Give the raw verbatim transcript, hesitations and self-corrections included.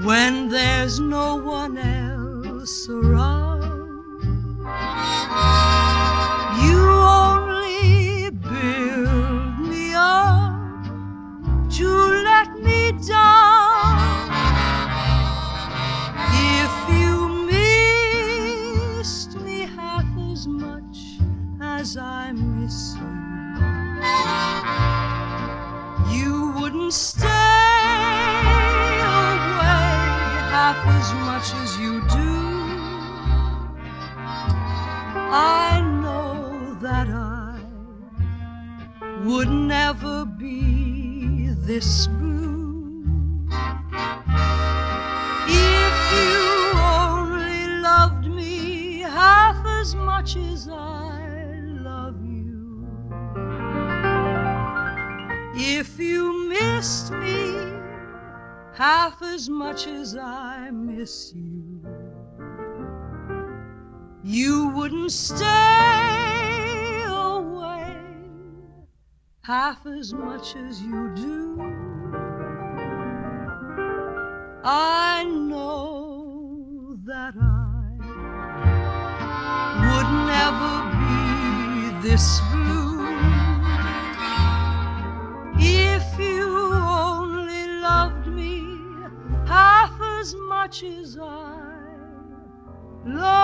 when there's no one else around. You only build me up to let me down. If you missed me half as much as I miss you, you wouldn't stay away half as much as you do. I know that I would never be this blue if you only loved me half as much as I love you. If you missed me half as much as I miss you, you wouldn't stay away half as much as you do. I know that I would never be this blue if you only loved me half as much as I love